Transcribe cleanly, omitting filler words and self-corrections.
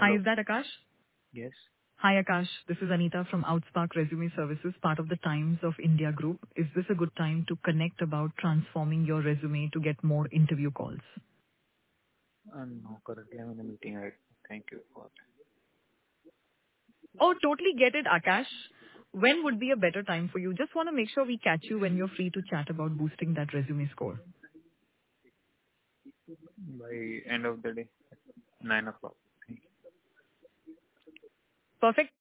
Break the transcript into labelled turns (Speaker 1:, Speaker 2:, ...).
Speaker 1: Hi,
Speaker 2: Hello.
Speaker 1: is that Akash?
Speaker 2: Yes.
Speaker 1: Hi, Akash. This is Anita from Outspark Resume Services, part of the Times of India Group. Is this a good time to connect about transforming your resume to get more interview calls?
Speaker 2: No, currently I'm in a meeting right now. Thank you for that.
Speaker 1: Oh, totally get it, Akash. When would be a better time for you? Just want to make sure we catch you when you're free to chat about boosting that resume score.
Speaker 2: By end of the day, 9 o'clock. Thank you.
Speaker 1: Perfect.